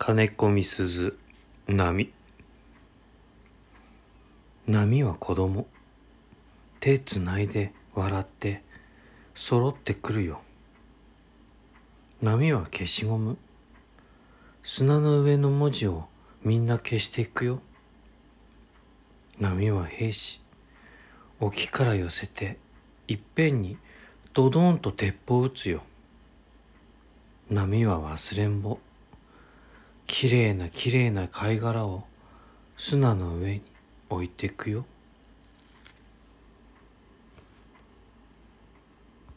金子みすず波。波は子供、手つないで笑って揃ってくるよ。波は消しゴム、砂の上の文字をみんな消していくよ。波は兵士、沖から寄せていっぺんにドドンと鉄砲撃つよ。波は忘れんぼ、きれいなきれいな貝殻を砂の上に置いていくよ。